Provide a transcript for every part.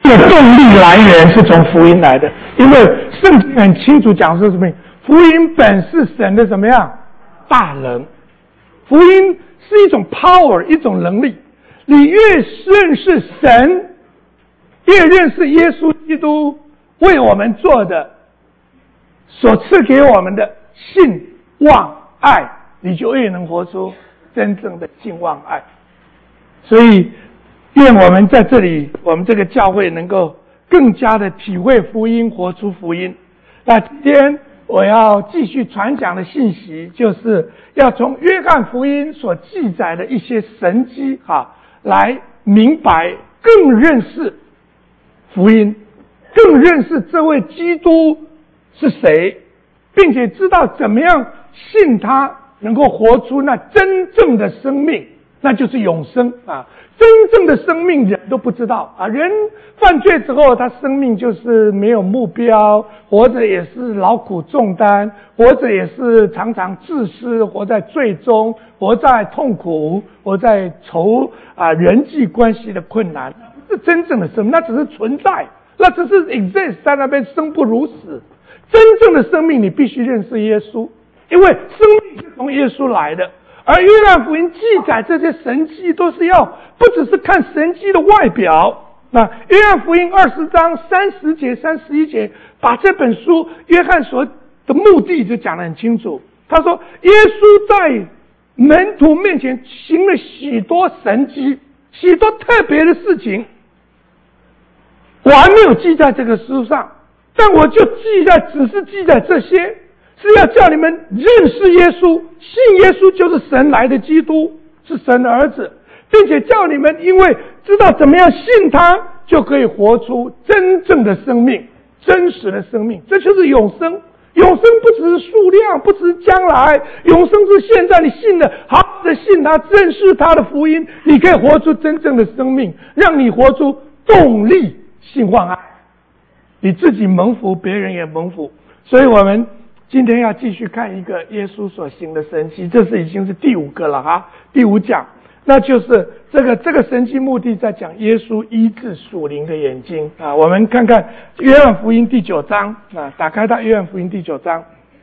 的动力来源是从福音来的，因为圣经很清楚讲说什么？福音本是神的怎么样？大能。福音是一种 power， 一种能力。你越认识神，越认识耶稣基督为我们做的，所赐给我们的信望爱，你就越能活出真正的信望爱。所以愿我们在这里，我们这个教会能够更加的体会福音，活出福音。那今天我要继续传讲的信息，就是要从约翰福音所记载的一些神迹来明白，更认识福音，更认识这位基督是谁，并且知道怎么样信他能够活出那真正的生命，那就是永生真正的生命人都不知道人犯罪之后，他生命就是没有目标，活着也是劳苦重担，活着也是常常自私，活在罪中，活在痛苦，活在人际关系的困难，不是真正的生命，那只是存在，那只是 exist 在那边生不如死。真正的生命你必须认识耶稣，因为生命是从耶稣来的。而约翰福音记载这些神迹，都是要不只是看神迹的外表。那约翰福音20章30节31节，把这本书约翰所的目的就讲得很清楚。他说耶稣在门徒面前行了许多神迹，许多特别的事情，我还没有记在这个书上，但我就只是记在这些，是要叫你们认识耶稣，信耶稣就是神来的基督，是神的儿子，并且叫你们因为知道怎么样信他，就可以活出真正的生命，真实的生命，这就是永生。永生不只是数量，不只是将来，永生是现在你信的，好好的信他，认识他的福音，你可以活出真正的生命，让你活出动力，信望爱，你自己蒙福，别人也蒙福。所以我们今天要继续看一个耶稣所行的神迹，这是已经是第5个了第5讲，那就是这个神迹目的在讲耶稣医治属灵的眼睛我们看看约翰福音第9章打开到约翰福音第9章。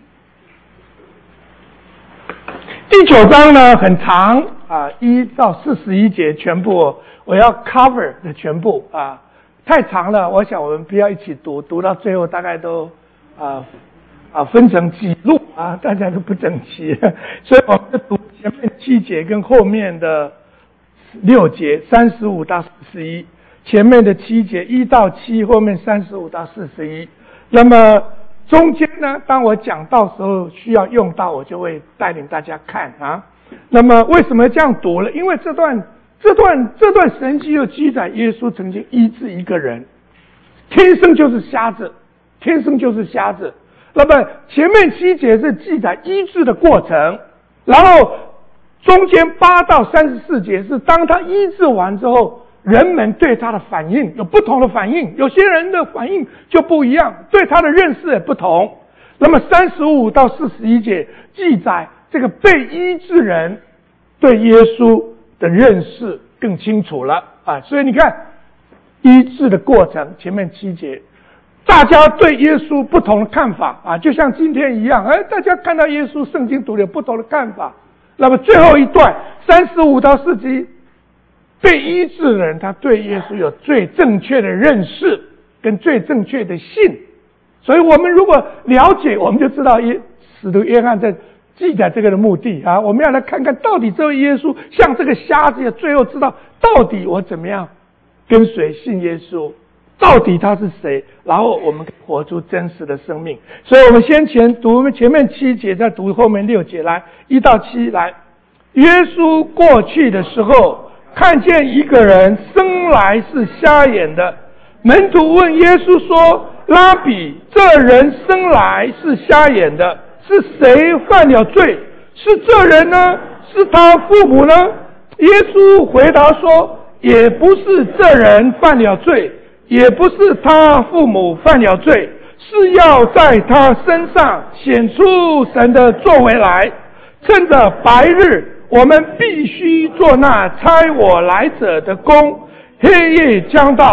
第9章呢很长1到41节全部我要 cover 的全部太长了，我想我们不要一起读到最后大概都分成几路大家都不整齐，所以我们就读前面7节跟后面的6节35到41，前面的7节1到7，后面35到41。那么中间呢，当我讲到时候需要用到，我就会带领大家看那么为什么这样读了？因为这段神迹又记载耶稣曾经医治一个人，天生就是瞎子。那么前面7节是记载医治的过程，然后中间8到34节是当他医治完之后，人们对他的反应有不同的反应，有些人的反应就不一样，对他的认识也不同。那么35到41节记载这个被医治人对耶稣的认识更清楚了所以你看医治的过程，前面7节大家对耶稣不同的看法就像今天一样大家看到耶稣圣经读的有不同的看法。那么最后一段35到41，被医治的人他对耶稣有最正确的认识跟最正确的信，所以我们如果了解，我们就知道使徒约翰在记载这个的目的我们要来看看到底这位耶稣像这个瞎子最后知道到底我怎么样跟随信耶稣，到底他是谁，然后我们活出真实的生命。所以我们读前面7节，再读后面6节，来1到7来。耶稣过去的时候，看见一个人生来是瞎眼的，门徒问耶稣说：拉比，这人生来是瞎眼的，是谁犯了罪？是这人呢？是他父母呢？耶稣回答说：也不是这人犯了罪，也不是他父母犯了罪，是要在他身上显出神的作为来。趁着白日，我们必须做那差我来者的工，黑夜将到，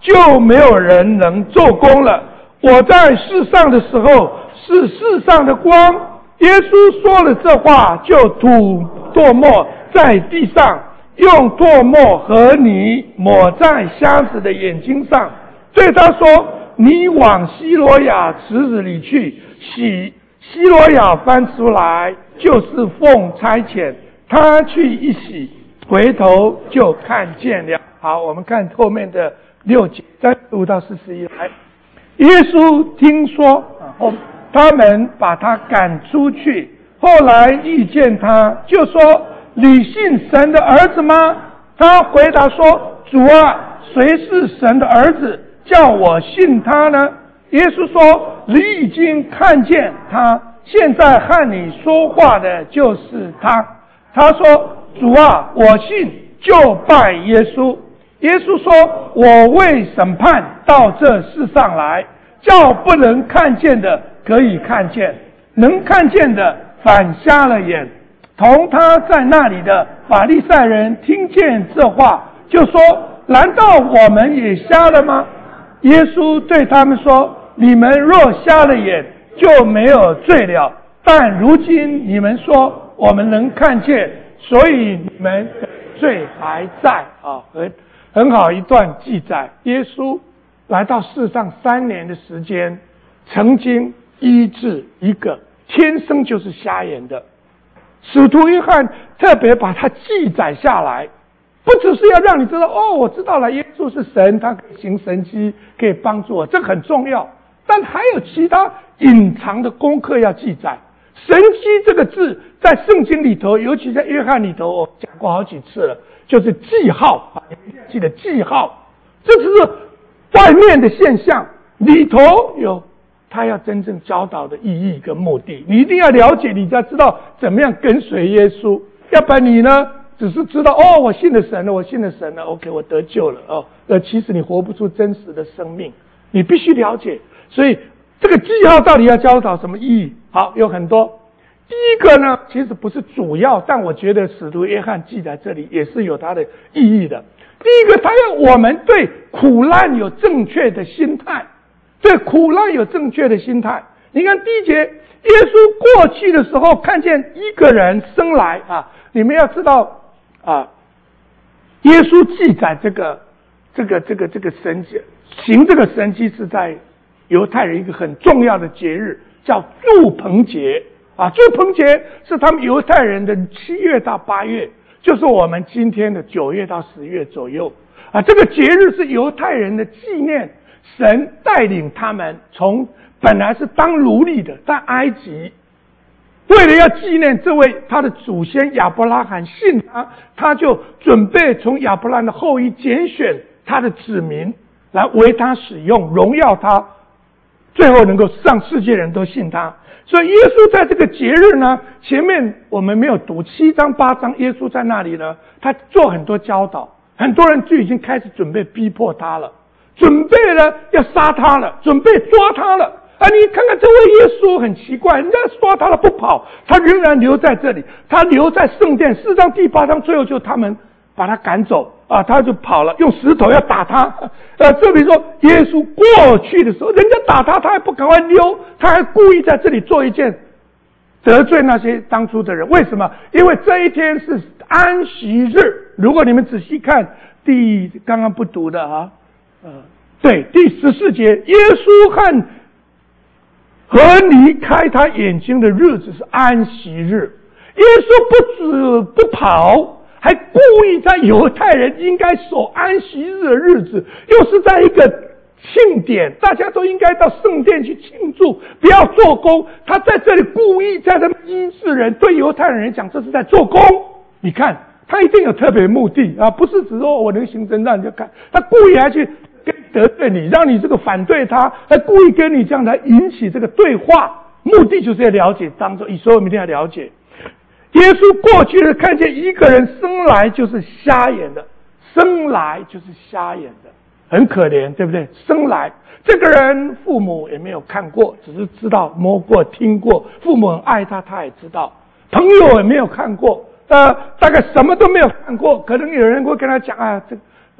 就没有人能做工了。我在世上的时候是世上的光。耶稣说了这话，就吐唾沫在地上，用唾沫和泥抹在瞎子的眼睛上，对他说：你往西罗亚池子里去洗。西罗亚翻出来，就是奉差遣。他去一洗，回头就看见了。好，我们看后面的6节35到41来。耶稣听说他们把他赶出去，后来遇见他，就说：你信神的儿子吗？他回答说：主啊，谁是神的儿子，叫我信他呢？耶稣说：你已经看见他，现在和你说话的就是他。他说：主啊，我信，就拜耶稣。耶稣说：我为审判到这世上来，叫不能看见的可以看见，能看见的反瞎了眼。同他在那里的法利赛人听见这话，就说：难道我们也瞎了吗？耶稣对他们说：你们若瞎了眼，就没有罪了，但如今你们说我们能看见，所以你们的罪还在。很好一段记载。耶稣来到世上3年的时间，曾经医治一个天生就是瞎眼的。使徒约翰特别把它记载下来，不只是要让你知道，我知道了，耶稣是神，他可以行神迹，可以帮助我，这很重要。但还有其他隐藏的功课要记载。神迹这个字在圣经里头，尤其在约翰里头，我讲过好几次了，就是记号，记得记号，这只是外面的现象，里头有他要真正教导的意义跟目的。你一定要了解，你才知道怎么样跟随耶稣。要不然你呢，只是知道我信了神了，我信了神了 ，OK， 我得救了其实你活不出真实的生命。你必须了解，所以这个记号到底要教导什么意义？好，有很多。第一个呢，其实不是主要，但我觉得使徒约翰记在这里也是有它的意义的。第一个，他要我们对苦难有正确的心态，对苦难有正确的心态。你看第1节，耶稣过去的时候看见一个人生来你们要知道耶稣记载这个神迹，行这个神迹是在犹太人一个很重要的节日，叫住棚节住棚节是他们犹太人的7月到8月，就是我们今天的9月到10月左右这个节日是犹太人的纪念神带领他们从本来是当奴隶的，在埃及，为了要纪念这位他的祖先亚伯拉罕信他，他就准备从亚伯拉罕的后裔拣选他的子民来为他使用，荣耀他，最后能够让世界人都信他。所以耶稣在这个节日呢，前面我们没有读7章8章，耶稣在那里呢，他做很多教导，很多人就已经开始准备逼迫他了，准备了要杀他了，准备抓他了你看看这位耶稣很奇怪，人家抓他了不跑，他仍然留在这里，他留在圣殿。4章第8章最后就他们把他赶走他就跑了，用石头要打他这比如说耶稣过去的时候，人家打他，他还不赶快溜，他还故意在这里做一件得罪那些当初的人。为什么？因为这一天是安息日。如果你们仔细看刚刚不读的对，第14节，耶稣和离开他眼睛的日子是安息日。耶稣不止不跑，还故意在犹太人应该守安息日的日子，又是在一个庆典，大家都应该到圣殿去庆祝，不要做工。他在这里故意在他们医治人，对犹太人讲这是在做工。你看他一定有特别目的不是只说我能行神让你就看，他故意还去跟得罪你，让你这个反对他，还故意跟你这样来引起这个对话，目的就是要了解当中，所以我们一定要了解。耶稣过去的看见一个人生来就是瞎眼的，生来就是瞎眼的，很可怜，对不对？生来这个人父母也没有看过，只是知道摸过听过，父母很爱他，他也知道，朋友也没有看过大概什么都没有看过。可能有人会跟他讲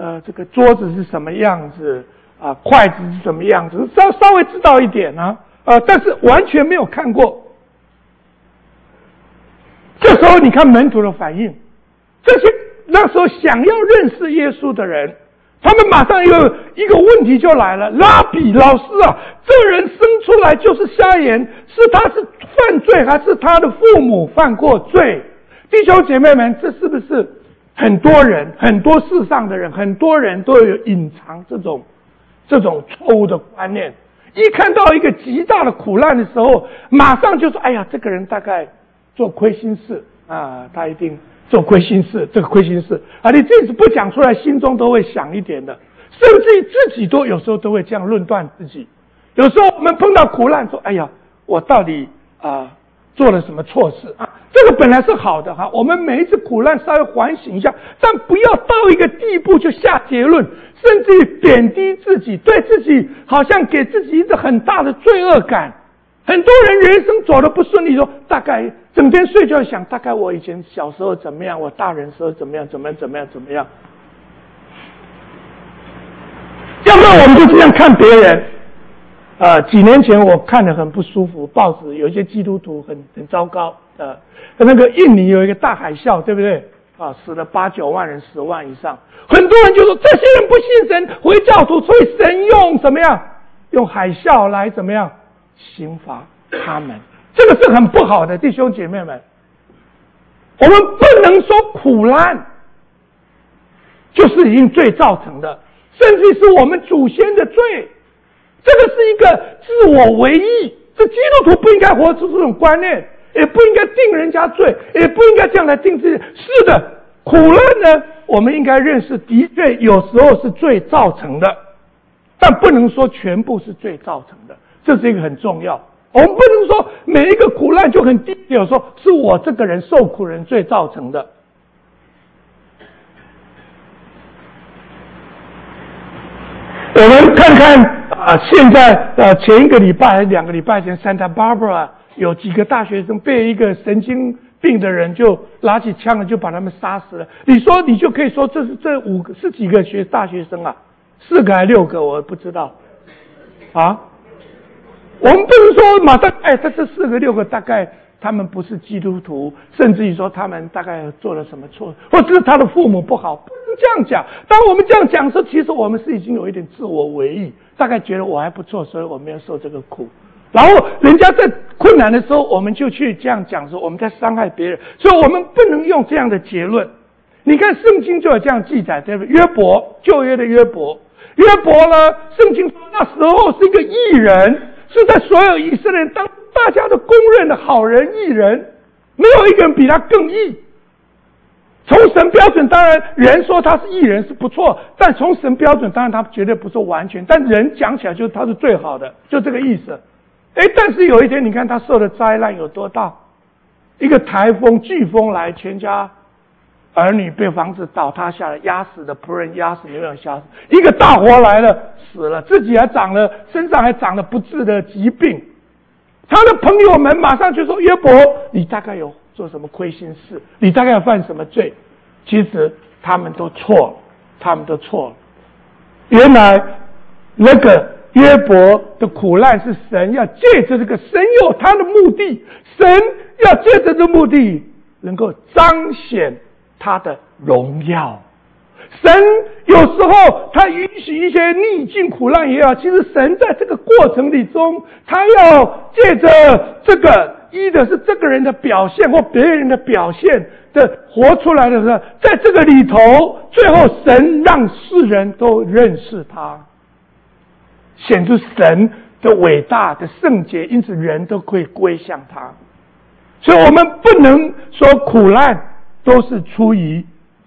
这个桌子是什么样子啊，筷子是什么样子，稍微知道一点啊，但是完全没有看过。这时候你看门徒的反应，这些那时候想要认识耶稣的人，他们马上有一个问题就来了：拉比老师啊，这人生出来就是瞎眼，他是犯罪还是他的父母犯过罪？弟兄姐妹们，这是不是很多人，很多世上的人，很多人都有隐藏这种错误的观念？一看到一个极大的苦难的时候，马上就说：哎呀，这个人大概做亏心事啊，他一定做亏心事，这个亏心事啊，你即使不讲出来，心中都会想一点的，甚至于自己有时候都会这样论断自己。有时候我们碰到苦难，说：哎呀，我到底做了什么错事啊？这个本来是好的哈，我们每一次苦难稍微缓醒一下，但不要到一个地步就下结论，甚至于贬低自己，对自己好像给自己一个很大的罪恶感。很多人人生走得不顺利，说大概整天睡觉想，大概我以前小时候怎么样，我大人时候怎么样，怎么样。要不然我们就这样看别人。几年前我看得很不舒服，报纸有一些基督徒很糟糕。那个印尼有一个大海啸，对不对？死了8、9万人，10万以上。很多人就说这些人不信神，回教徒，所以神用怎么样？用海啸来怎么样？刑罚他们，这个是很不好的，弟兄姐妹们。我们不能说苦难就是已经罪造成的，甚至是我们祖先的罪。这个是一个自我为义，这基督徒不应该活出这种观念，也不应该定人家罪，也不应该这样来定自己。是的，苦难呢，我们应该认识，的确有时候是罪造成的，但不能说全部是罪造成的，这是一个很重要。我们不能说每一个苦难就很低，有说是我这个人受苦人罪造成的。我们看看现在前一个礼拜2个礼拜前 Santa Barbara 有几个大学生被一个神经病的人就拿起枪了，就把他们杀死了。你说你就可以说这是几个大学生啊？4个还6个我不知道啊。我们不能说马上这4个6个大概他们不是基督徒，甚至于说他们大概做了什么错，或者是他的父母不好，不能这样讲。当我们这样讲的时候，其实我们是已经有一点自我为义，大概觉得我还不错，所以我没有受这个苦。然后人家在困难的时候，我们就去这样讲说我们在伤害别人，所以我们不能用这样的结论。你看圣经就有这样记载，对不对？约伯，旧约的约伯呢，圣经说那时候是一个义人，是在所有以色列人当大家都公认的好人义人，没有一个人比他更义。从神标准，当然人说他是义人是不错，但从神标准，当然他绝对不是完全，但人讲起来就是他是最好的，就这个意思。但是有一天你看他受的灾难有多大，一个台风飓风来，全家儿女被房子倒塌下来，压死的仆人压死，没有人吓死，一个大火来了死了，自己还身上还长了不治的疾病。他的朋友们马上就说：约伯，你大概有做什么亏心事，你大概要犯什么罪？其实他们都错了。原来那个约伯的苦难是神要借着这个，神有他的目的，神要借着这个目的能够彰显他的荣耀。神有时候他允许一些逆境苦难也好，其实神在这个过程里中，他要借着这个一的是这个人的表现或别人的表现的活出来的时候，在这个里头，最后神让世人都认识他，显出神的伟大的圣洁，因此人都可以归向他。所以我们不能说苦难都是出于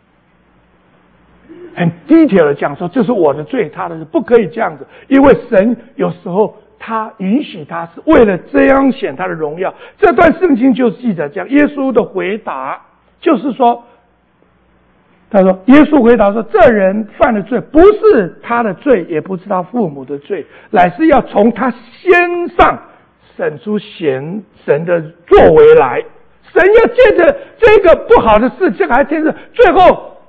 很 detail 的讲说这是我的罪，他的是不可以这样子，因为神有时候他允许他是为了这样显他的荣耀。这段圣经就记着这样，耶稣的回答就是说，他说耶稣回答说，这人犯的罪不是他的罪，也不是他父母的罪，乃是要从他身上审出神的作为来。神要借着这个不好的事，这个还天是最后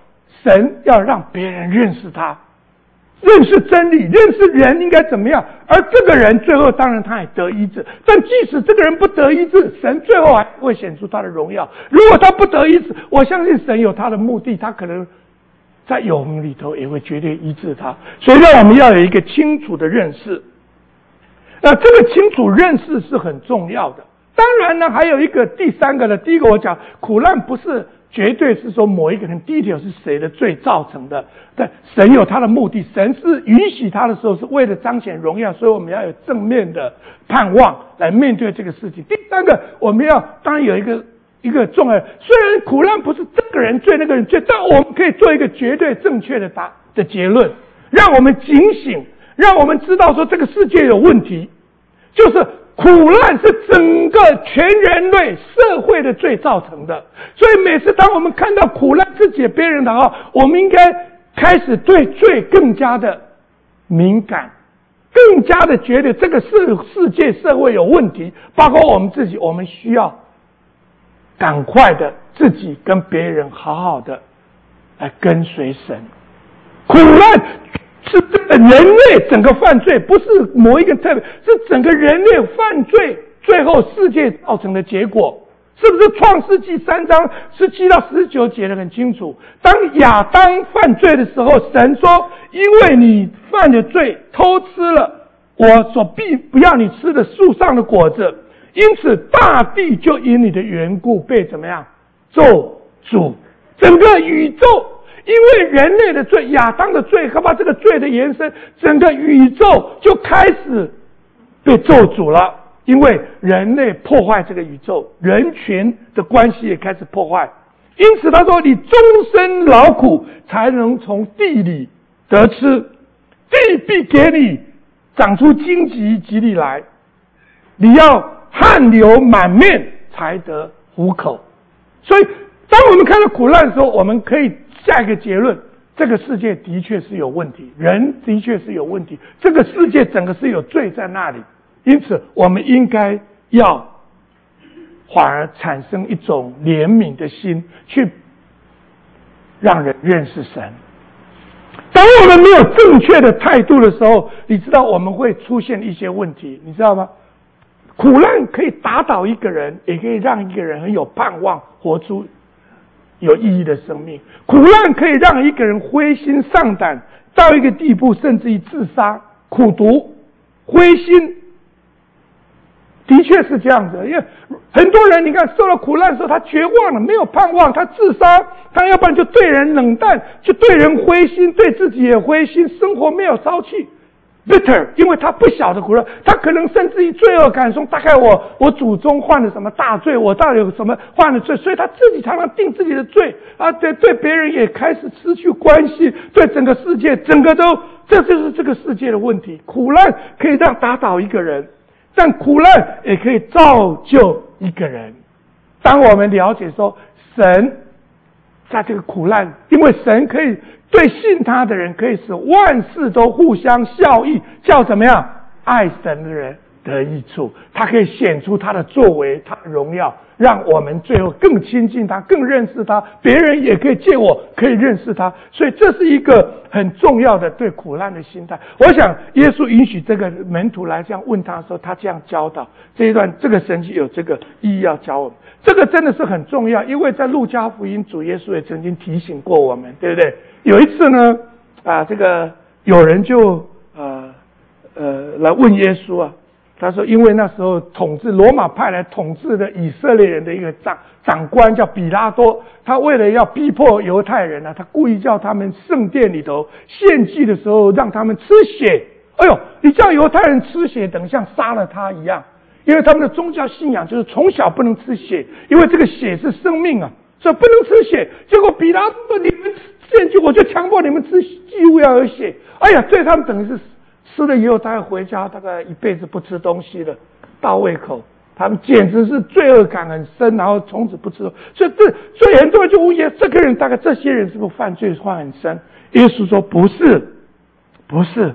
神要让别人认识他，认识真理，认识人应该怎么样。而这个人最后当然他也得医治，但即使这个人不得医治，神最后还会显出他的荣耀。如果他不得医治，我相信神有他的目的，他可能在永恒里头也会绝对医治他。所以让我们要有一个清楚的认识。那这个清楚认识是很重要的。当然呢，还有一个第三个呢，第一个我讲苦难不是绝对是说某一个人第一条是谁的罪造成的，但神有他的目的，神是允许他的时候是为了彰显荣耀，所以我们要有正面的盼望来面对这个事情。第三个，我们要当然有一个重要，虽然苦难不是这个人罪那个人罪，但我们可以做一个绝对正确的结论，让我们警醒，让我们知道说这个世界有问题，就是苦难是整个全人类社会的罪造成的。所以每次当我们看到苦难自己别人的话，我们应该开始对罪更加的敏感，更加的觉得这个世界社会有问题，包括我们自己，我们需要赶快的自己跟别人好好的来跟随神。苦难是这个人类整个犯罪，不是某一个特别，是整个人类犯罪最后世界造成的结果。是不是创世纪3章17到19节的很清楚？当亚当犯罪的时候，神说因为你犯了罪，偷吃了我所必不要你吃的树上的果子，因此大地就因你的缘故被怎么样咒诅。整个宇宙因为人类的罪，亚当的罪，何怕这个罪的延伸，整个宇宙就开始被咒诅了。因为人类破坏这个宇宙，人群的关系也开始破坏。因此他说你终身劳苦才能从地里得吃，地必给你长出荆棘棘里来，你要汗流满面才得糊口。所以当我们看到苦难的时候，我们可以下一个结论，这个世界的确是有问题，人的确是有问题，这个世界整个是有罪在那里。因此我们应该要反而产生一种怜悯的心，去让人认识神。当我们没有正确的态度的时候，你知道我们会出现一些问题，你知道吗？苦难可以打倒一个人，也可以让一个人很有盼望，活出有意义的生命。苦难可以让一个人灰心丧胆到一个地步，甚至于自杀、苦毒、灰心。的确是这样子，因为很多人你看受了苦难的时候，他绝望了，没有盼望，他自杀，他要不然就对人冷淡，就对人灰心，对自己也灰心，生活没有朝气 bitter， 因为他不晓得苦难，他可能甚至于罪恶感说大概我祖宗犯了什么大罪，我到底有什么犯了罪，所以他自己常常定自己的罪啊，对别人也开始失去关系，对整个世界整个都，这就是这个世界的问题。苦难可以让打倒一个人，但苦难也可以造就一个人。当我们了解说神在这个苦难，因为神可以对信他的人可以使万事都互相效益，叫怎么样爱神的人得益处，他可以显出他的作为，他的荣耀，让我们最后更亲近他，更认识他，别人也可以借我可以认识他。所以这是一个很重要的对苦难的心态。我想耶稣允许这个门徒来这样问他的时候，他这样教导这一段，这个神迹有这个意义要教我们，这个真的是很重要。因为在路加福音主耶稣也曾经提醒过我们，对不对？有一次呢这个有人就来问耶稣啊，他说因为那时候统治罗马派来统治的以色列人的一个长官叫比拉多，他为了要逼迫犹太人他故意叫他们圣殿里头献祭的时候让他们吃血。哎呦，你叫犹太人吃血等于像杀了他一样，因为他们的宗教信仰就是从小不能吃血，因为这个血是生命啊，所以不能吃血。结果比拉多说你们献祭我就强迫你们吃，几乎要有血。哎呀，对他们等于是吃了以后，大概回家大概一辈子不吃东西了，倒胃口。他们简直是罪恶感很深，然后从此不吃。所以很多人就问耶稣，这个人大概这些人是不是犯罪犯很深？耶稣说不是，不是。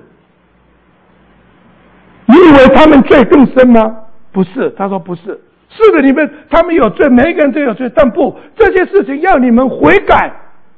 你以为他们罪更深吗？不是，他说不是。是的，他们有罪，每一个人都有罪，但不，这些事情要你们悔改，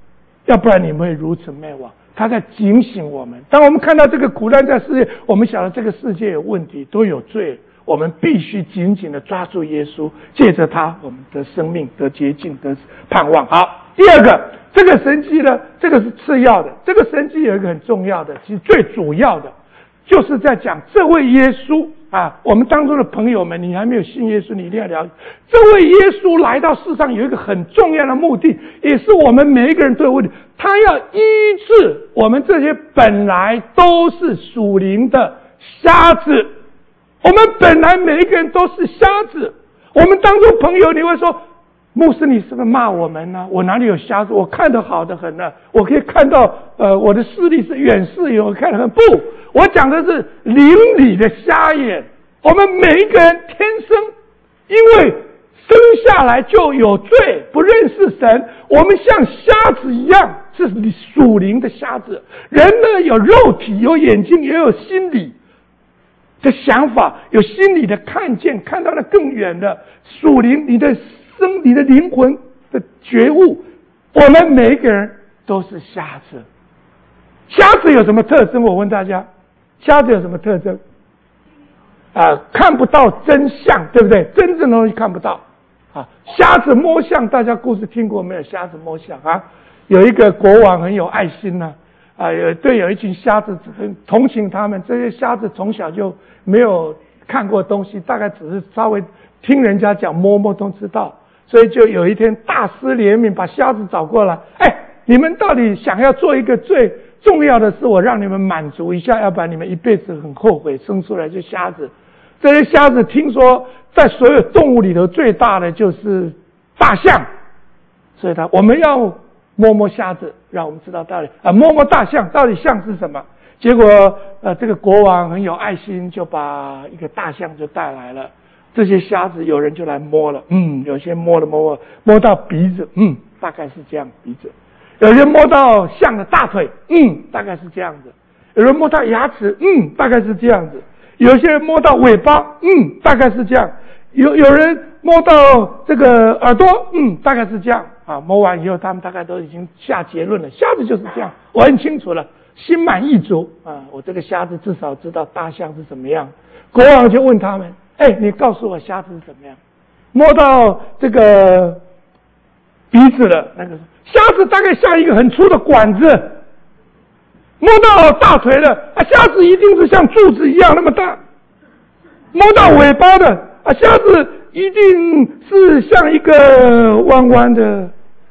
要不然你们会如此灭亡。他在警醒我们。当我们看到这个苦难在世界，我们晓得这个世界有问题，都有罪，我们必须紧紧的抓住耶稣，借着他，我们的生命得洁净，得盼望。好，第二个，这个神迹呢，这个是次要的。这个神迹有一个很重要的，其实最主要的，就是在讲这位耶稣啊，我们当中的朋友们，你还没有信耶稣，你一定要了解，这位耶稣来到世上有一个很重要的目的，也是我们每一个人都有问题，他要医治我们这些本来都是属灵的瞎子。我们本来每一个人都是瞎子。我们当中朋友，你会说，牧师你是不是骂我们呢？我哪里有瞎子？我看得好得很呢，我可以看到我的视力是远视眼，我看得很。不，我讲的是灵里的瞎眼。我们每一个人天生因为生下来就有罪，不认识神，我们像瞎子一样，是属灵的瞎子。人呢，有肉体，有眼睛，也有心理的想法，有心理的看见，看到了更远的属灵，你的灵魂的觉悟。我们每一个人都是瞎子。瞎子有什么特征？我问大家，瞎子有什么特征？看不到真相，对不对？真正的东西看不到啊。瞎子摸象，大家故事听过没有？瞎子摸象啊，有一个国王很有爱心呢，有一群瞎子很同情他们。这些瞎子从小就没有看过东西，大概只是稍微听人家讲摸摸都知道，所以就有一天大施怜悯，把瞎子找过来，你们到底想要做一个最重要的事，我让你们满足一下，要不然你们一辈子很后悔生出来就瞎子。这些瞎子听说在所有动物里头最大的就是大象，所以我们要摸摸瞎子，让我们知道到底摸摸大象到底象是什么。结果这个国王很有爱心，就把一个大象就带来了。这些瞎子有人就来摸了，有些摸到鼻子，大概是这样鼻子；有人摸到象的大腿，大概是这样子；有人摸到牙齿，大概是这样子；有些人摸到尾巴，大概是这样；有人摸到这个耳朵，大概是这样啊。摸完以后，他们大概都已经下结论了，瞎子就是这样，我很清楚了，心满意足啊。我这个瞎子至少知道大象是怎么样。国王就问他们，你告诉我瞎子是怎么样？摸到这个鼻子了，那个瞎子大概像一个很粗的管子；摸到大腿了，瞎子一定是像柱子一样那么大；摸到尾巴的，瞎子一定是像一个弯弯的；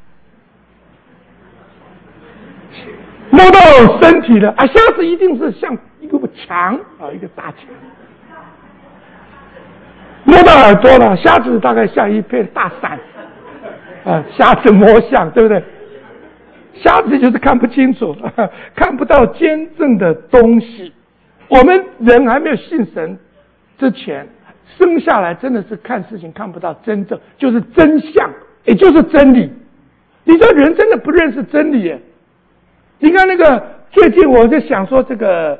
摸到身体了，瞎子一定是像一个墙一个大墙；摸到耳朵了，瞎子大概像一片大伞。瞎子摸象，对不对？瞎子就是看不清楚，看不到真正的东西。我们人还没有信神之前，生下来真的是看事情看不到真正，就是真相，也就是真理。你知道人真的不认识真理耶。你看那个最近我就想说这个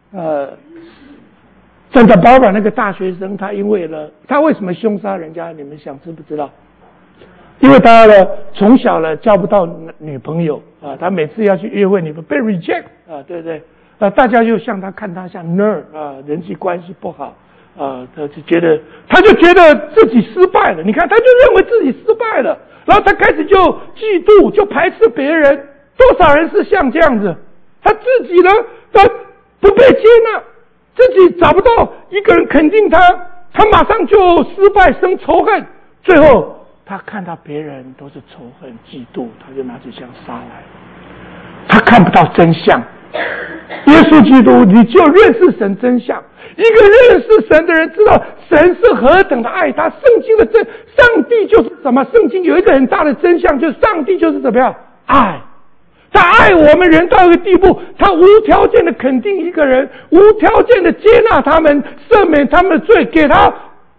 Santa Barbara 那个大学生，他为什么凶杀人家？你们想知不知道？因为他从小交不到女朋友他每次要去约会，你们被 reject 对不对？大家就看他像 nerd 人际关系不好他就觉得自己失败了。你看，他就认为自己失败了，然后他开始就嫉妒，就排斥别人。多少人是像这样子？他自己呢，他不被接纳，自己找不到一个人肯定他，他马上就失败，生仇恨，最后他看到别人都是仇恨嫉妒，他就拿起枪杀来。他看不到真相。耶稣基督，你就认识神真相。一个认识神的人知道神是何等的爱他。圣经的上帝就是什么？圣经有一个很大的真相，就是上帝就是怎么样？爱。他爱我们人到一个地步，他无条件的肯定一个人，无条件的接纳他们，赦免他们的罪，给他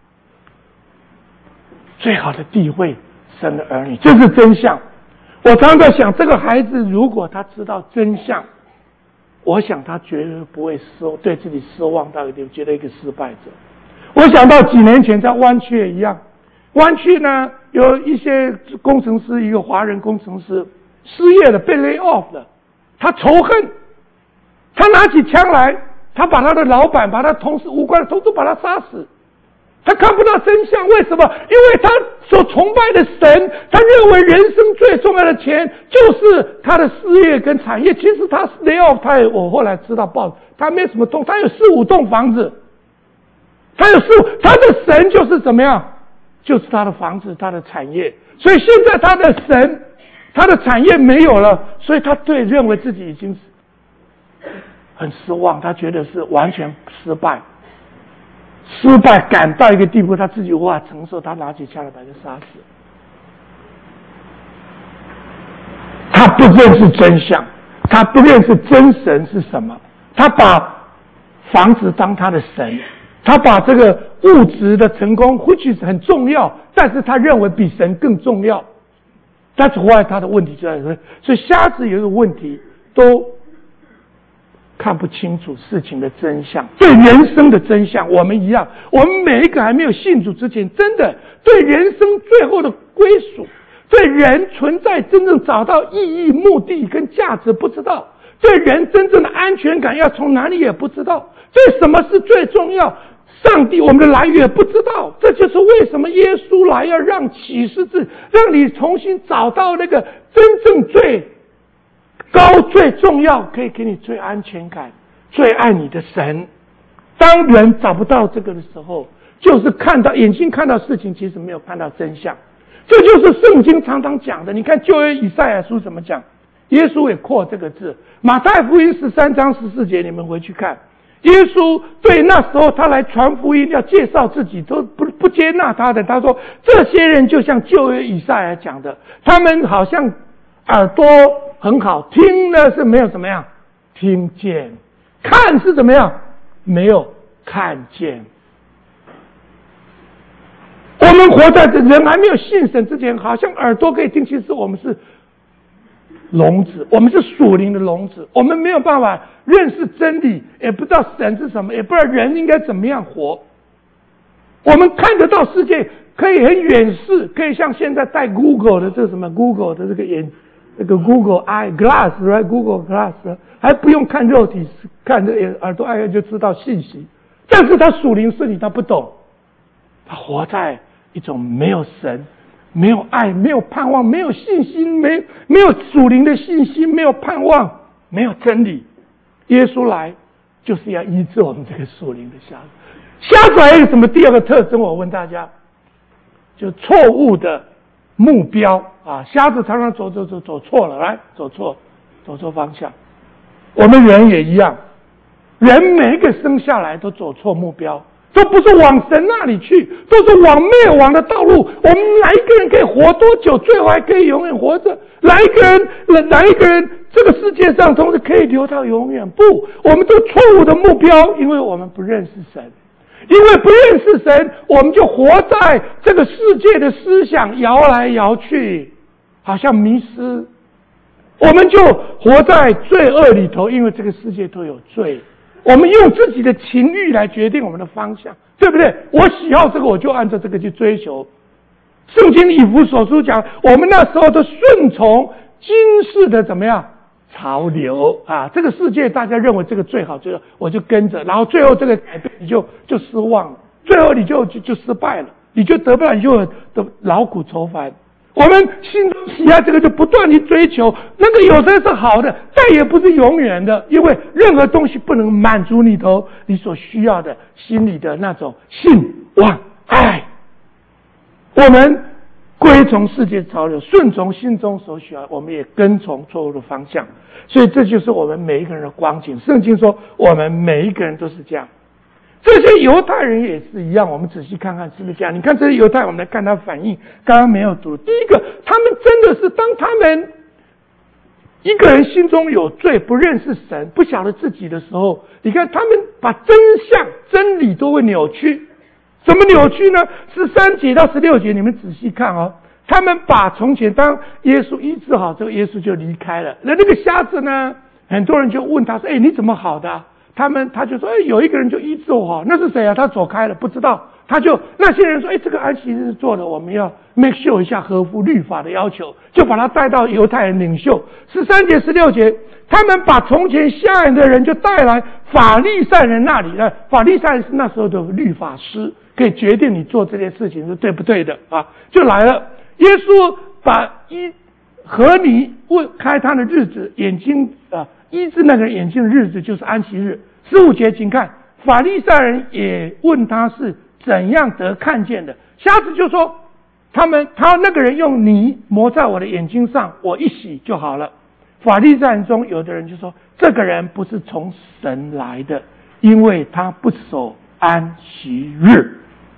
最好的地位，神的儿女，这是真相。我常常在想，这个孩子如果他知道真相，我想他绝对不会对自己失望到一点，觉得一个失败者。我想到几年前在湾区也一样，湾区呢有一些工程师，一个华人工程师失业了，被 lay off 了，他仇恨，他拿起枪来，他把他的老板、把他同事无关的都把他杀死。他看不到真相，为什么？因为他所崇拜的神，他认为人生最重要的钱就是他的事业跟产业。其实他 lay off， 我后来知道报，他没什么栋，他有4-5栋房子，他的神就是怎么样？就是他的房子，他的产业。所以现在他的神，他的产业没有了，所以他认为自己已经很失望，他觉得是完全失败赶到一个地步，他自己无法承受，他拿起枪来把人杀死。他不认识真相，他不认识真神是什么，他把房子当他的神，他把这个物质的成功或许很重要，但是他认为比神更重要。That's why 他的问题就在这。所以瞎子有一个问题，都看不清楚事情的真相，对人生的真相。我们一样，我们每一个还没有信主之前，真的对人生最后的归属，对人存在真正找到意义、目的跟价值不知道，对人真正的安全感要从哪里也不知道，对什么是最重要，上帝我们的来源也不知道。这就是为什么耶稣来要让启示字，让你重新找到那个真正最高最重要，可以给你最安全感、最爱你的神。当人找不到这个的时候，就是眼睛看到事情，其实没有看到真相。这就是圣经常常讲的。你看旧约以赛亚书怎么讲，耶稣也扩这个字。马太福音13章14节，你们回去看。耶稣对那时候他来传福音，要介绍自己，都不接纳他的。他说这些人就像旧约以赛亚讲的，他们好像耳朵很好，听呢是没有怎么样听见，看是怎么样没有看见。我们活在人还没有信神之前，好像耳朵可以听，其实我们是聋子，我们是属灵的聋子，我们没有办法认识真理，也不知道神是什么，也不知道人应该怎么样活。我们看得到世界，可以很远视，可以像现在戴 Google 的这什么 Google 的这个 Google Eye Glass right Google Glass， 还不用看肉体，看这耳朵爱就知道信息。但是他属灵视力他不懂，他活在一种没有神、没有爱、没有盼望、没有信心、没有属灵的信心、没有盼望、没有真理。耶稣来就是要医治我们这个属灵的瞎子。瞎子还有什么第二个特征？我问大家，就错误的目标啊！瞎子常常走错了，来走错方向。我们人也一样，人每一个生下来都走错目标，都不是往神那里去，都是往灭亡的道路。我们哪一个人可以活多久，最后还可以永远活着？哪一个人这个世界上同时可以留到永远？不，我们都错误的目标，因为我们不认识神。因为不认识神，我们就活在这个世界的思想摇来摇去，好像迷失。我们就活在罪恶里头，因为这个世界都有罪。我们用自己的情欲来决定我们的方向，对不对？我喜好这个，我就按照这个去追求。圣经以弗所书讲，我们那时候都顺从今世的怎么样潮流啊？这个世界大家认为这个最好，我就跟着，然后最后这个改变你就失望了，最后你就失败了，你就得不了，你就劳苦愁烦。我们心中喜爱这个，就不断去追求那个，有的是好的，但也不是永远的，因为任何东西不能满足你所需要的心里的那种信望爱。我们归从世界潮流，顺从心中所喜爱，我们也跟从错误的方向。所以这就是我们每一个人的光景。圣经说我们每一个人都是这样。这些犹太人也是一样，我们仔细看看是不是这样。你看这些犹太，我们来看他反应。刚刚没有读，第一个，他们真的是当他们一个人心中有罪，不认识神，不晓得自己的时候，你看他们把真相真理都会扭曲。怎么扭曲呢？13节到16节你们仔细看哦，他们把从前当耶稣医治好，这个耶稣就离开了。那个瞎子呢，很多人就问他说，你怎么好的啊？他就说，有一个人就医治我好，那是谁啊？他走开了，不知道。 那些人说，这个安息日做的，我们要 make sure 一下合乎律法的要求，就把他带到犹太人领袖13节16节，他们把从前瞎眼的人就带来法利赛人那里了。法利赛人是那时候的律法师，可以决定你做这件事情是对不对的啊，就来了。耶稣把和你问开他的日子，眼睛医治那个人眼睛的日子就是安息日。15节请看，法利赛人也问他是怎样得看见的。瞎子就说，他那个人用泥抹在我的眼睛上，我一洗就好了。法利赛人中有的人就说，这个人不是从神来的，因为他不守安息日。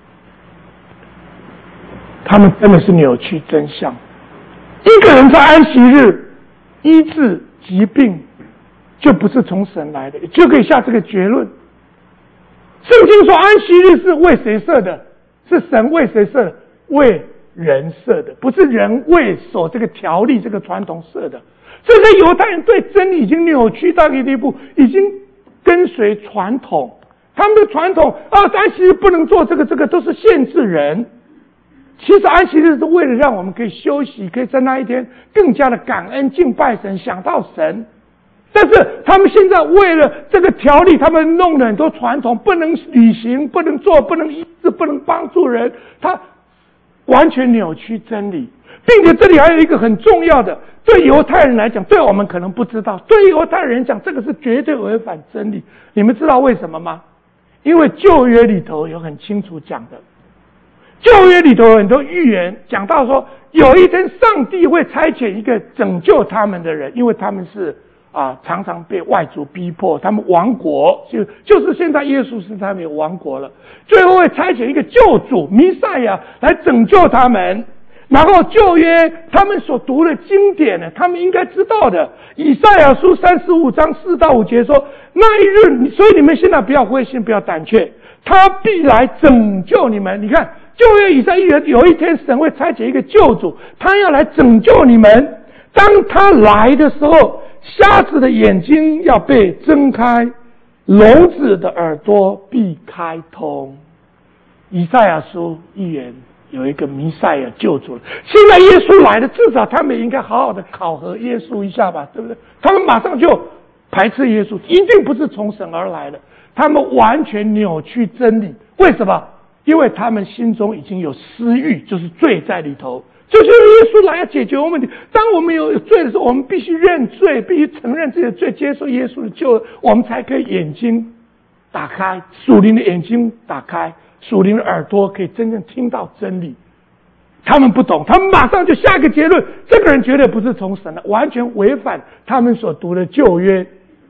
他们真的是扭曲真相。一个人在安息日医治疾病，就不是从神来的，就可以下这个结论。圣经说安息日是为谁设的？是神为谁设的？为人设的，不是人为守这个条例这个传统设的。这些犹太人对真理已经扭曲到一个地步，已经跟随传统。他们的传统安息日不能做这个都是限制人。其实安息日是为了让我们可以休息，可以在那一天更加的感恩敬拜神，想到神。但是他们现在为了这个条例，他们弄了很多传统，不能履行，不能做，不能医治，不能帮助人，他完全扭曲真理。并且这里还有一个很重要的，对犹太人来讲，对我们可能不知道，对犹太人讲这个是绝对违反真理。你们知道为什么吗？因为旧约里头有很清楚讲的，旧约里头有很多预言讲到说，有一天上帝会差遣一个拯救他们的人，因为他们是常常被外族逼迫，他们亡国，就是现在耶稣是他们有亡国了，最后会差遣一个救主弥赛亚来拯救他们。然后旧约他们所读的经典呢，他们应该知道的，以赛亚书35章4到5节说，那一日，所以你们现在不要灰心，不要胆怯，他必来拯救你们。你看旧约以赛亚有一天神会差遣一个救主，他要来拯救你们。当他来的时候，瞎子的眼睛要被睁开，聋子的耳朵必开通。以赛亚书预言有一个弥赛亚救主了。现在耶稣来了，至少他们应该好好的考核耶稣一下吧，对不对？他们马上就排斥耶稣，一定不是从神而来的，他们完全扭曲真理。为什么？因为他们心中已经有私欲，就是罪在里头。这就是耶稣来要解决我们问题。当我们有罪的时候，我们必须认罪，必须承认自己的罪，接受耶稣的救恩，我们才可以眼睛打开，属灵的眼睛打开，属灵的耳朵可以真正听到真理。他们不懂，他们马上就下一个结论，这个人绝对不是从神的，完全违反他们所读的旧约。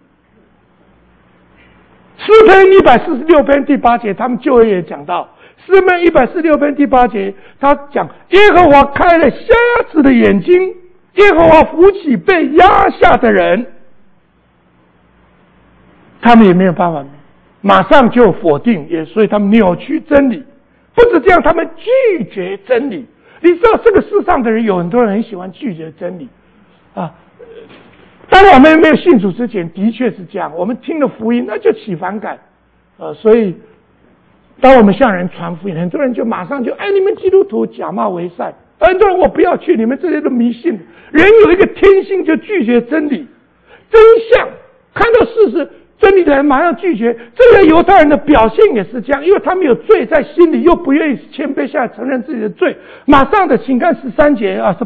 诗篇146篇第8节，他们旧约也讲到，诗篇146篇第8节，他讲耶和华开了瞎子的眼睛，耶和华扶起被压下的人。他们也没有办法，马上就否定，所以他们扭曲真理。不止这样，他们拒绝真理。你知道这个世上的人有很多人很喜欢拒绝真理当我们没有信主之前的确是这样，我们听了福音那就起反感所以当我们向人传福音，很多人就马上就你们基督徒假冒为善，很多人我不要去，你们这些都迷信。人有一个天性就拒绝真理真相，看到事实真理的人马上拒绝。这个犹太人的表现也是这样，因为他们有罪在心里，又不愿意谦卑下来承认自己的罪，马上的请看18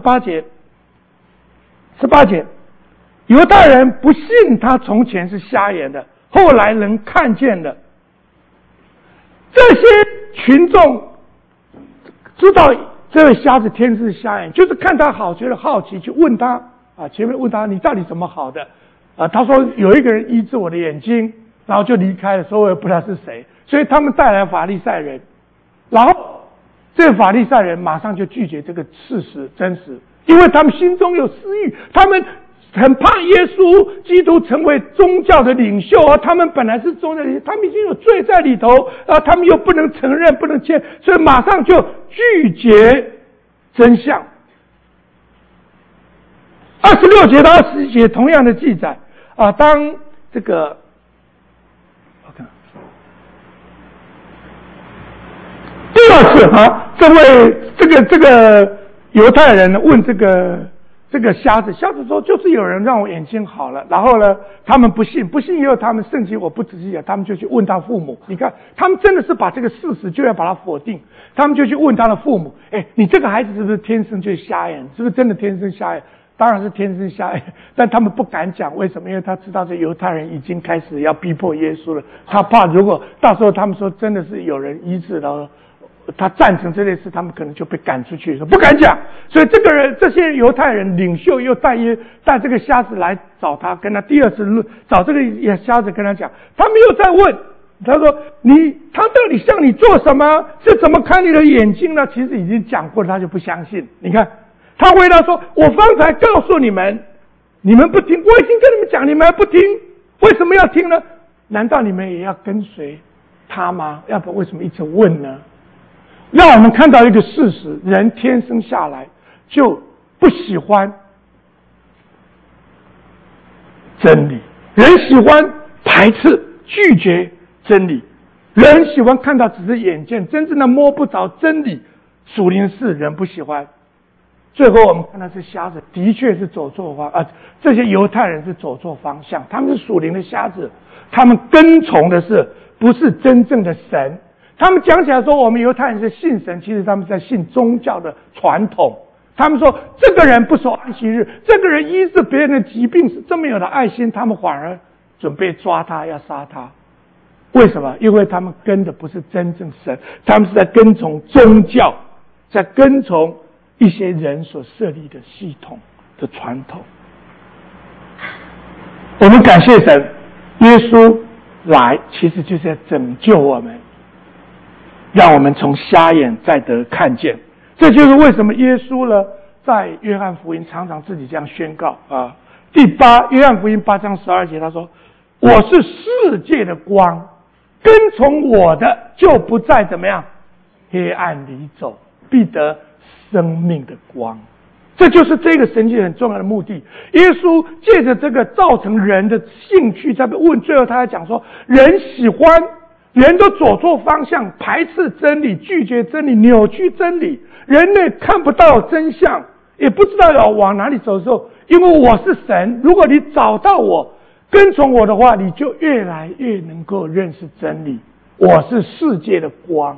节，犹太人不信他从前是瞎眼的，后来能看见的。这些群众知道这位瞎子天是瞎眼，就是看他好觉得好奇，去问他前面问他你到底怎么好的他说有一个人医治我的眼睛，然后就离开了，所以我也不知道是谁。所以他们带来法利赛人，然后这个法利赛人马上就拒绝这个事实真实，因为他们心中有私欲，他们很怕耶稣基督成为宗教的领袖他们本来是宗教领袖，他们已经有罪在里头他们又不能承认，不能签，所以马上就拒绝真相。26节到27节同样的记载当这个二次这位这个犹太人问这个瞎子说，就是有人让我眼睛好了，然后呢，他们不信以后，他们圣经我不仔细讲，他们就去问他父母。你看，他们真的是把这个事实就要把它否定，他们就去问他的父母：你这个孩子是不是天生就瞎眼？是不是真的天生瞎眼？当然是天生瞎眼，但他们不敢讲，为什么？因为他知道这犹太人已经开始要逼迫耶稣了，他怕如果到时候他们说真的是有人医治了，他赞成这件事，他们可能就被赶出去，不敢讲。所以这些犹太人领袖又带这个瞎子来找他，跟他第二次找这个瞎子跟他讲，他们又在问，他说他到底向你做什么？是怎么看你的眼睛呢？其实已经讲过了，他就不相信。你看，他回答说：我方才告诉你们，你们不听，我已经跟你们讲，你们还不听，为什么要听呢？难道你们也要跟随他吗？要不为什么一直问呢？让我们看到一个事实，人天生下来就不喜欢真理，人喜欢排斥拒绝真理，人喜欢看到只是眼见，真正的摸不着真理属灵的事人不喜欢。最后我们看到这瞎子的确是走错方这些犹太人是走错方向，他们是属灵的瞎子，他们跟从的是不是真正的神。他们讲起来说我们犹太人是信神，其实他们在信宗教的传统。他们说这个人不守安息日，这个人医治别人的疾病是这么有的爱心，他们反而准备抓他要杀他。为什么？因为他们跟的不是真正神，他们是在跟从宗教，在跟从一些人所设立的系统的传统。我们感谢神，耶稣来其实就是在拯救我们，让我们从瞎眼再得看见。这就是为什么耶稣呢在约翰福音常常自己这样宣告约翰福音8章12节他说，我是世界的光，跟从我的就不再怎么样黑暗里走，必得生命的光。这就是这个神迹很重要的目的。耶稣借着这个造成人的兴趣，在被问，最后他还讲说，人都走错方向，排斥真理，拒绝真理，扭曲真理，人类看不到真相，也不知道要往哪里走的时候，因为我是神，如果你找到我，跟从我的话，你就越来越能够认识真理。我是世界的光。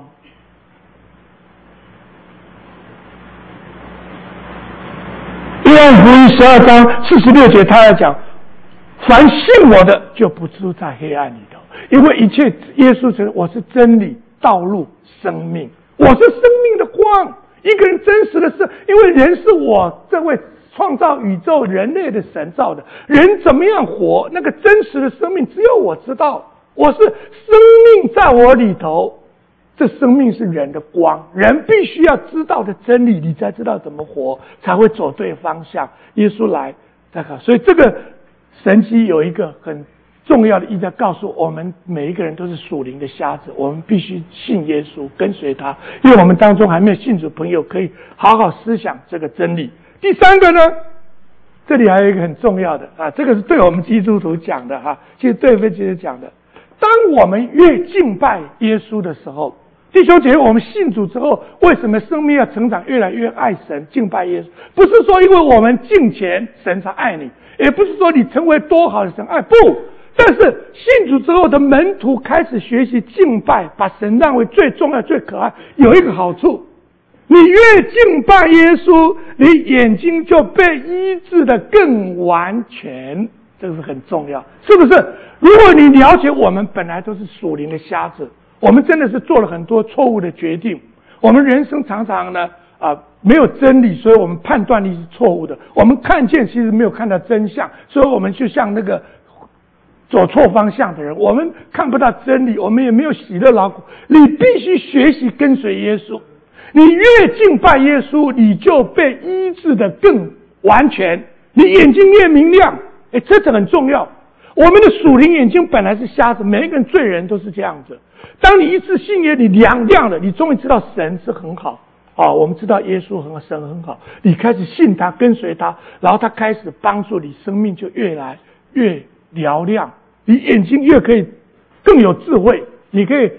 约翰福音12章46节他要讲，凡信我的就不住在黑暗里头，因为一切耶稣承认我是真理、道路、生命，我是生命的光。一个人真实的是，因为人是我这位创造宇宙人类的神造的，人怎么样活，那个真实的生命只有我知道，我是生命在我里头，这生命是人的光，人必须要知道的真理，你才知道怎么活，才会走对方向。耶稣来，所以这个神迹有一个很重要的意在告诉我们，每一个人都是属灵的瞎子，我们必须信耶稣，跟随他。因为我们当中还没有信主朋友，可以好好思想这个真理。第三个呢，这里还有一个很重要的这个是对我们基督徒讲的其实对非基督讲的。当我们越敬拜耶稣的时候，弟兄姐妹，我们信主之后，为什么生命要成长，越来越爱神，敬拜耶稣？不是说因为我们敬虔神才爱你，也不是说你成为多好的神爱，不。但是信主之后的门徒开始学习敬拜，把神让为最重要、最可爱。有一个好处，你越敬拜耶稣，你眼睛就被医治的更完全，这个是很重要，是不是？如果你了解我们本来都是属灵的瞎子，我们真的是做了很多错误的决定，我们人生常常呢没有真理，所以我们判断力是错误的，我们看见其实没有看到真相，所以我们就像那个走错方向的人，我们看不到真理，我们也没有喜乐劳苦。你必须学习跟随耶稣，你越敬拜耶稣，你就被医治的更完全，你眼睛越明亮。这很重要。我们的属灵眼睛本来是瞎子，每一个人罪人都是这样子。当你一次信耶，你亮了，你终于知道神是很好我们知道耶稣很好，神很好，你开始信他，跟随他，然后他开始帮助你，生命就越来越嘹亮，你眼睛越可以更有智慧，你可以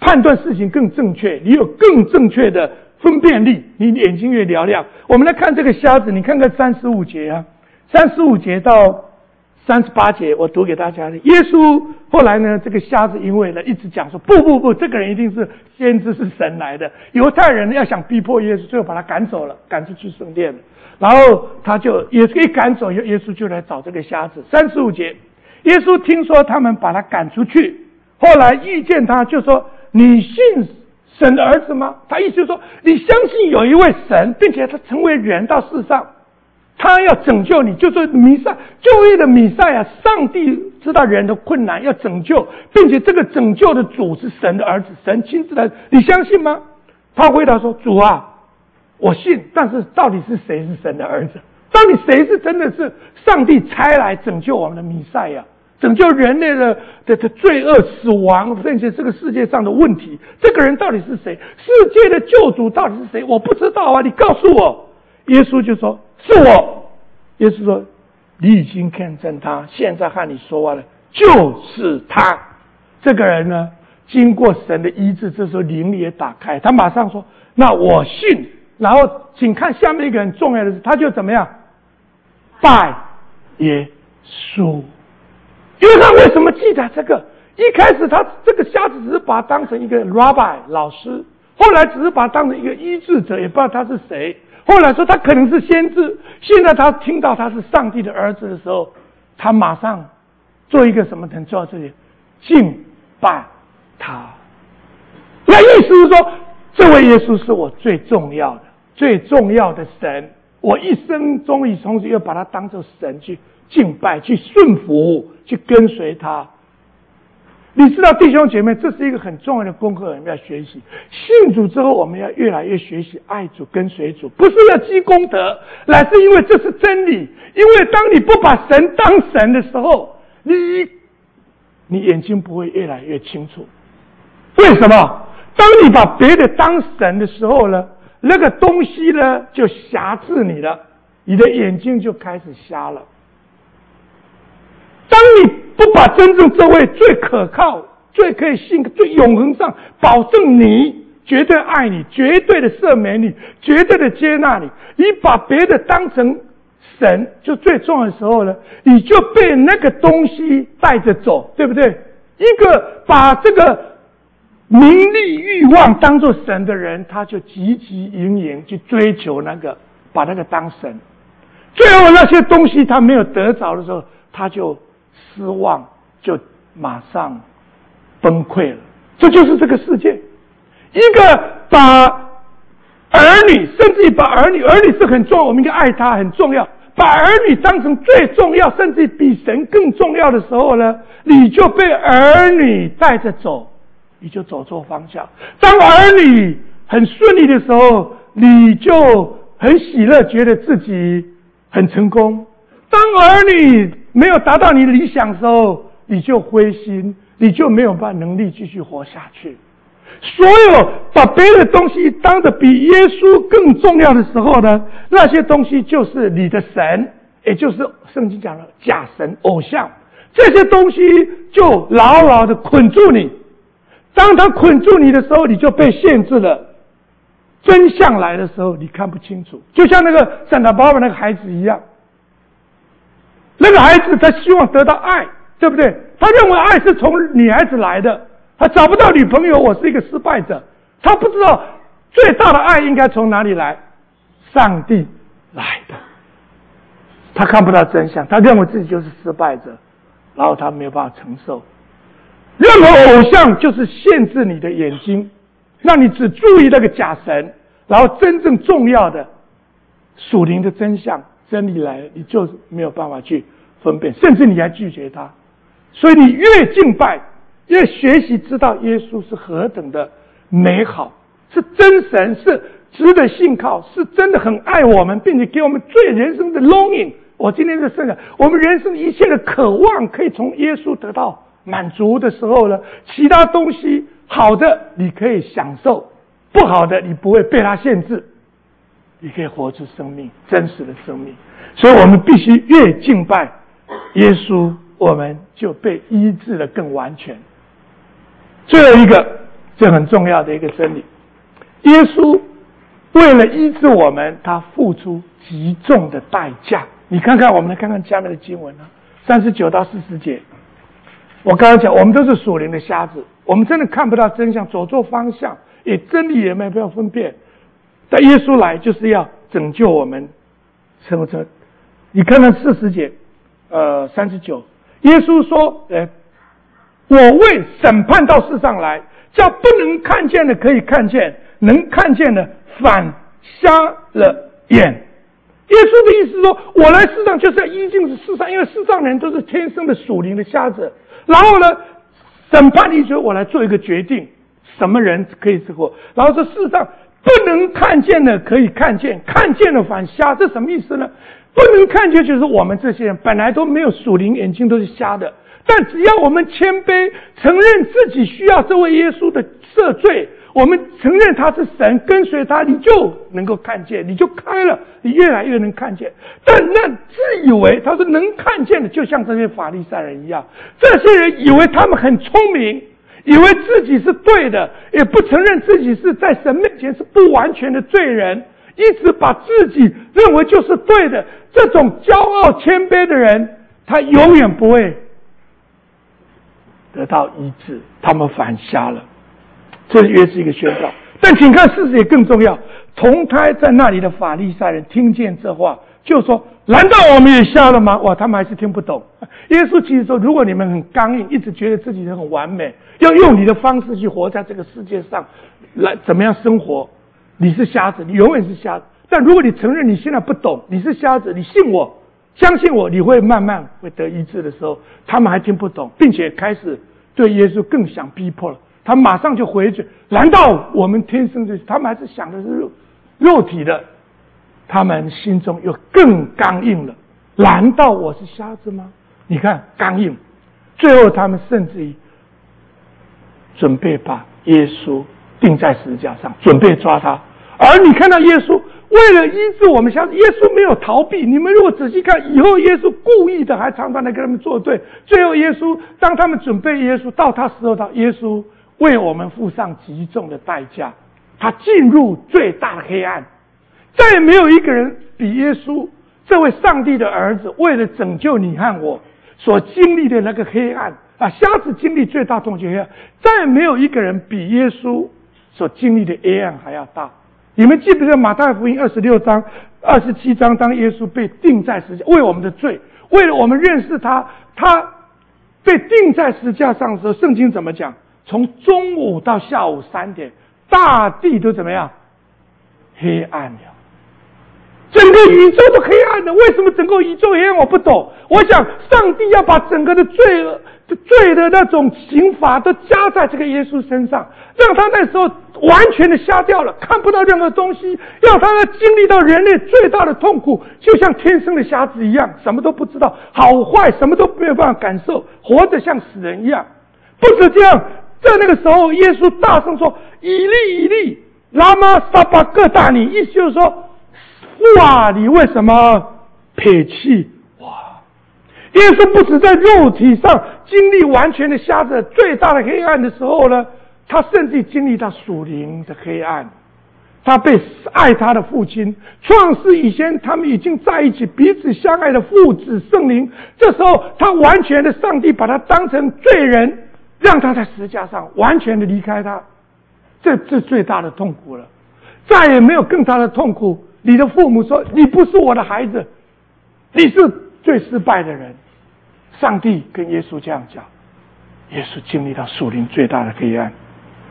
判断事情更正确，你有更正确的分辨力，你眼睛越嘹亮。我们来看这个瞎子，你看看35节啊，35节到38节，我读给大家。耶稣后来呢，这个瞎子因为呢一直讲说不，这个人一定是先知，是神来的。犹太人要想逼迫耶稣，最后把他赶走了，赶出去圣殿了。然后他就耶稣一赶走，耶稣就来找这个瞎子。35节，耶稣听说他们把他赶出去，后来遇见他，就说：“你信神的儿子吗？”他意思就是说，你相信有一位神，并且他成为人到世上。他要拯救你，就是弥赛救义的弥赛啊！上帝知道人的困难，要拯救，并且这个拯救的主是神的儿子，神亲自来，你相信吗？他回答说：“主啊，我信，但是到底是谁是神的儿子？到底谁是真的是上帝差来拯救我们的弥赛呀？拯救人类的罪恶、死亡，并且这个世界上的问题，这个人到底是谁？世界的救主到底是谁？我不知道啊！你告诉我。”耶稣就说：“是我。”耶稣说：“你已经看见他，现在和你说话的就是他。”这个人呢，经过神的医治，这时候灵力也打开，他马上说：“那我信。”然后请看下面一个很重要的事，他就怎么样？拜耶稣。因为他为什么记载这个？一开始他这个瞎子只是把他当成一个 rabbi 老师，后来只是把他当成一个医治者，也不知道他是谁。后来说他可能是先知，现在他听到他是上帝的儿子的时候，他马上做一个什么很重要的事情，敬拜他。那意思是说，这位耶稣是我最重要的神，我一生中从此要把他当作神去敬拜，去顺服，去跟随他。你知道弟兄姐妹，这是一个很重要的功课，我们要学习。信主之后，我们要越来越学习爱主跟随主，不是要积功德，乃是因为这是真理。因为当你不把神当神的时候，你眼睛不会越来越清楚。为什么？当你把别的当神的时候呢，那个东西呢就辖制你了，你的眼睛就开始瞎了。当你不把真正这位最可靠、最可以信、最永恒上保证你绝对爱你、绝对的赦免你、绝对的接纳你，你把别的当成神，就最重要的时候呢，你就被那个东西带着走，对不对？一个把这个名利欲望当作神的人，他就汲汲营营去追求那个，把那个当神。最后那些东西他没有得着的时候，他就失望，就马上崩溃了。这就是这个世界。一个把儿女，甚至把儿女是很重要，我们应该爱他，很重要。把儿女当成最重要，甚至比神更重要的时候呢，你就被儿女带着走，你就走错方向。当儿女很顺利的时候，你就很喜乐，觉得自己很成功。当儿女没有达到你的理想的时候，你就灰心，你就没有办法能力继续活下去。所有把别的东西当得比耶稣更重要的时候呢，那些东西就是你的神，也就是圣经讲的假神、偶像。这些东西就牢牢的捆住你。当他捆住你的时候，你就被限制了。真相来的时候，你看不清楚，就像那个圣塔巴巴那个孩子一样。那个孩子他希望得到爱，对不对？他认为爱是从女孩子来的，他找不到女朋友，我是一个失败者。他不知道最大的爱应该从哪里来，上帝来的。他看不到真相，他认为自己就是失败者，然后他没有办法承受。任何偶像就是限制你的眼睛，让你只注意那个假神，然后真正重要的属灵的真相真理来了，你就没有办法去分辨，甚至你还拒绝他。所以你越敬拜，越学习知道耶稣是何等的美好，是真神，是值得信靠，是真的很爱我们，并且给我们最人生的 longing。我今天在圣讲，我们人生一切的渴望可以从耶稣得到满足的时候呢，其他东西好的你可以享受，不好的你不会被它限制，你可以活出生命，真实的生命。所以我们必须越敬拜耶稣，我们就被医治得更完全。最后一个， 这很重要的一个真理。耶稣为了医治我们，他付出极重的代价。你看看，我们来看看下面的经文啊，39到40节。我刚刚讲，我们都是属灵的瞎子，我们真的看不到真相，走错方向，也真理也没办法分辨。但耶稣来就是要拯救我们。你看看40节，39，耶稣说，我为审判到世上来，叫不能看见的可以看见，能看见的反瞎了眼。耶稣的意思说，我来世上就是要医治世上，因为世上人都是天生的属灵的瞎子。然后呢，审判的意思，我来做一个决定，什么人可以吃货。然后说世上不能看见的可以看见，看见了反瞎，这什么意思呢？不能看见就是我们这些人本来都没有属灵眼睛，都是瞎的。但只要我们谦卑，承认自己需要这位耶稣的赦罪，我们承认他是神，跟随他，你就能够看见，你就开了，你越来越能看见。但那自以为他说能看见的，就像这些法利赛人一样，这些人以为他们很聪明，以为自己是对的，也不承认自己是在神面前是不完全的罪人，一直把自己认为就是对的。这种骄傲谦卑的人，他永远不会得到医治，他们反瞎了。这约是一个宣告。但请看事实也更重要，同胎在那里的法利赛人听见这话，就说，难道我们也瞎了吗？哇，他们还是听不懂。耶稣其实说，如果你们很刚硬，一直觉得自己很完美，要用你的方式去活在这个世界上，来怎么样生活，你是瞎子，你永远是瞎子。但如果你承认你现在不懂，你是瞎子，你信我，相信我，你会慢慢会得医治的时候，他们还听不懂，并且开始对耶稣更想逼迫了。他马上就回去，难道我们天生就是？他们还是想的是肉体的，他们心中又更刚硬了。难道我是瞎子吗？你看刚硬，最后他们甚至于准备把耶稣钉在十字架上，准备抓他。而你看到耶稣为了医治我们瞎子，耶稣没有逃避。你们如果仔细看，以后耶稣故意的还常常的跟他们作对。最后耶稣当他们准备耶稣到他时候，到耶稣为我们付上极重的代价，他进入最大的黑暗。再也没有一个人比耶稣这位上帝的儿子为了拯救你和我所经历的那个黑暗啊，瞎子经历最大痛苦黑暗，再也没有一个人比耶稣所经历的黑暗还要大。你们记不记得马太福音26章、27章，当耶稣被钉在十字架，为我们的罪，为了我们认识他，他被钉在十字架上的时候，圣经怎么讲？从中午到下午3点，大地都怎么样？黑暗了。整个宇宙都黑暗了。为什么整个宇宙黑暗？我不懂。我想上帝要把整个的罪的那种刑罚都加在这个耶稣身上，让他那时候完全的瞎掉了，看不到任何东西，要他经历到人类最大的痛苦，就像天生的瞎子一样，什么都不知道，好坏什么都没有办法感受，活得像死人一样。不止这样，在那个时候耶稣大声说，以利以利拉玛撒巴各大尼，意思就是说，父啊，你为什么撇弃我？耶稣不止在肉体上经历完全的瞎子最大的黑暗的时候呢，他甚至经历到属灵的黑暗。他被爱他的父亲，创世以前他们已经在一起，彼此相爱的父子圣灵，这时候他完全的上帝把他当成罪人，让他在十字架上完全的离开他，这最大的痛苦了，再也没有更大的痛苦。你的父母说你不是我的孩子，你是最失败的人。上帝跟耶稣这样讲，耶稣经历到属灵最大的黑暗。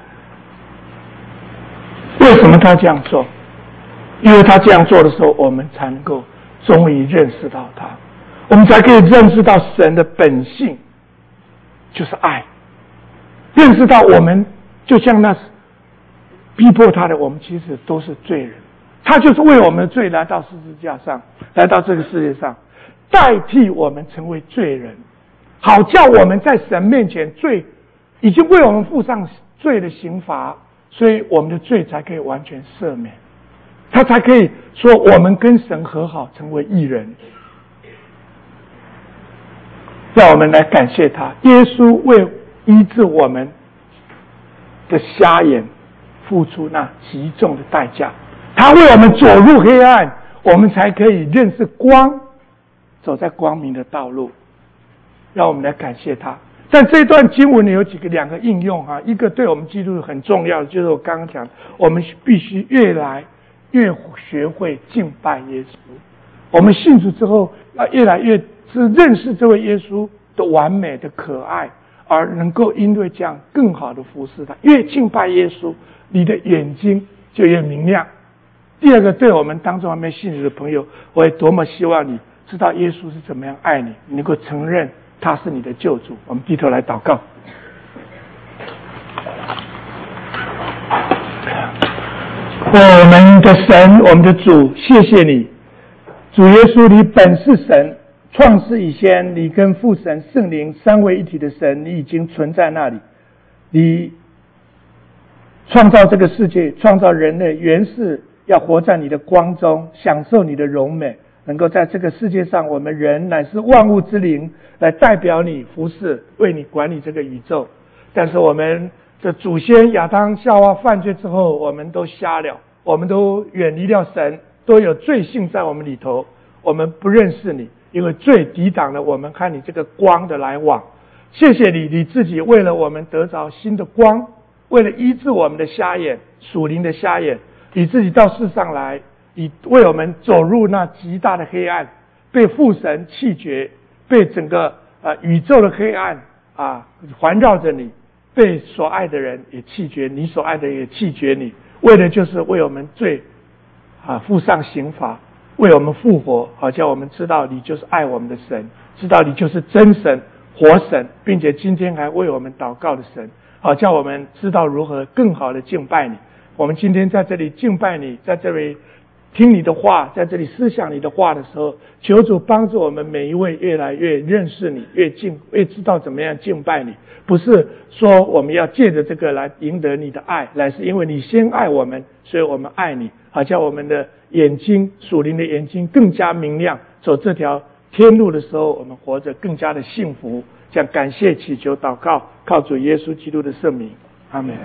为什么他这样做？因为他这样做的时候，我们才能够终于认识到他，我们才可以认识到神的本性就是爱，认识到我们就像那逼迫他的，我们其实都是罪人，他就是为我们的罪来到十字架上，来到这个世界上，代替我们成为罪人，好叫我们在神面前罪已经为我们付上罪的刑罚，所以我们的罪才可以完全赦免，他才可以说我们跟神和好，成为义人。让我们来感谢他，耶稣为医治我们的瞎眼付出那极重的代价。他为我们走入黑暗，我们才可以认识光，走在光明的道路。让我们来感谢他。但这段经文里有两个应用哈，一个对我们基督徒很重要的，就是我刚刚讲，我们必须越来越学会敬拜耶稣。我们信主之后，要越来越认识这位耶稣的完美的可爱，而能够因为这样更好的服侍他。越敬拜耶稣，你的眼睛就越明亮。第二个，对我们当中还没信主的朋友，我也多么希望你知道耶稣是怎么样爱你，你能够承认他是你的救主。我们低头来祷告。我们的神，我们的主，谢谢你，主耶稣，你本是神，创世以前，你跟父神、圣灵三位一体的神，你已经存在那里。你创造这个世界，创造人类，原是要活在你的光中，享受你的荣美，能够在这个世界上，我们人乃是万物之灵，来代表你服侍，为你管理这个宇宙。但是我们的祖先亚当夏娃犯罪之后，我们都瞎了，我们都远离了神，都有罪性在我们里头，我们不认识你，因为罪抵挡了我们和你这个光的来往。谢谢你，你自己为了我们得着新的光，为了医治我们的瞎眼，属灵的瞎眼，你自己到世上来，你为我们走入那极大的黑暗，被父神弃绝，被整个宇宙的黑暗环绕着你，被所爱的人也弃绝，你所爱的人也弃绝你，为的就是为我们罪付上刑罚，为我们复活，好叫我们知道你就是爱我们的神，知道你就是真神活神，并且今天还为我们祷告的神，好叫我们知道如何更好的敬拜你。我们今天在这里敬拜你，在这里听你的话，在这里思想你的话的时候，求主帮助我们每一位越来越认识你，越知道怎么样敬拜你。不是说我们要借着这个来赢得你的爱，乃是因为你先爱我们，所以我们爱你，好叫我们的眼睛，属灵的眼睛更加明亮，走这条天路的时候，我们活着更加的幸福。这样感谢祈求祷告，靠主耶稣基督的圣名，阿们。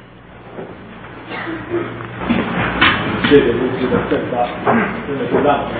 谢谢牧师的正道，真的是让